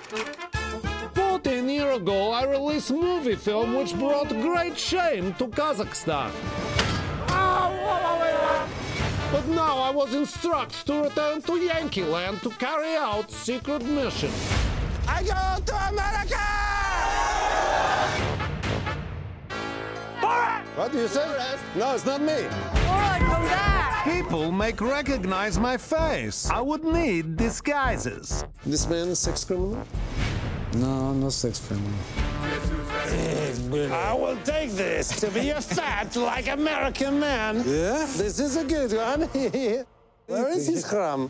14 years ago, I released a movie film which brought great shame to Kazakhstan. But now I was instructed to return to Yankee Land to carry out secret mission. I go to America! What do you say? No, it's not me. Borat, come back! People may recognize my face. I would need disguises. This man is sex criminal? No, no sex criminal. I will take this to be a fat like American man. Yeah? This is a good one. Where is his crumb?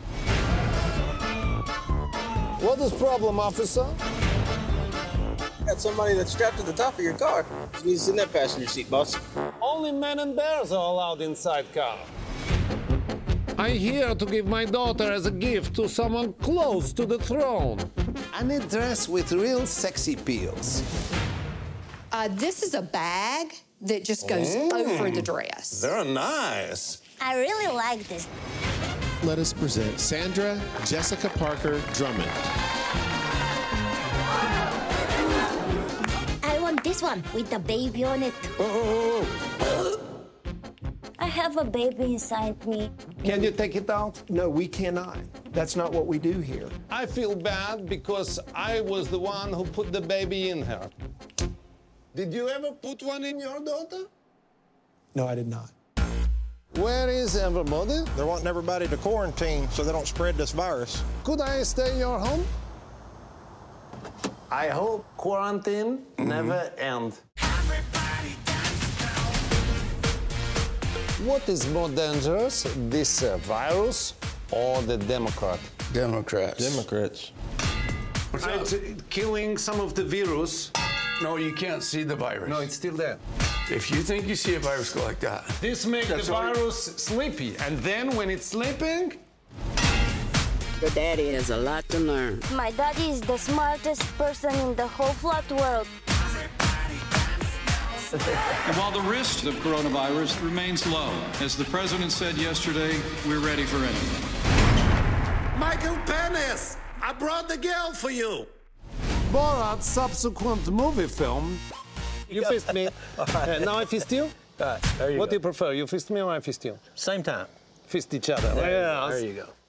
What is problem, officer? Got somebody that's strapped to the top of your car. You need to sit in that passenger seat, boss. Only men and bears are allowed inside car. I'm here to give my daughter as a gift to someone close to the throne. I need dress with real sexy peels. This is a bag that just goes over the dress. They're nice. I really like this. Let us present Sandra Jessica Parker Drummond. I want this one with the baby on it. I have a baby inside me. Can you take it out? No, we cannot. That's not what we do here. I feel bad because I was the one who put the baby in her. Did you ever put one in your daughter? No, I did not. Where is everybody? They're wanting everybody to quarantine so they don't spread this virus. Could I stay in your home? I hope quarantine never ends. What is more dangerous, this virus or the Democrat? Democrats. Democrats. Killing some of the virus. No, you can't see the virus. No, it's still there. If you think you see a virus go like that. This makes the That's all virus sleepy. And then when it's sleeping, Your daddy has a lot to learn. My daddy is the smartest person in the whole flat world. And while the risk of coronavirus remains low, as the president said yesterday, we're ready for anything. Michael Penis, I brought the girl for you. Borat's subsequent movie film. You fist me. Now I fist you? All right, there you What go. do you prefer? You fist me or I fist you? Same time. Fist each other. There you go.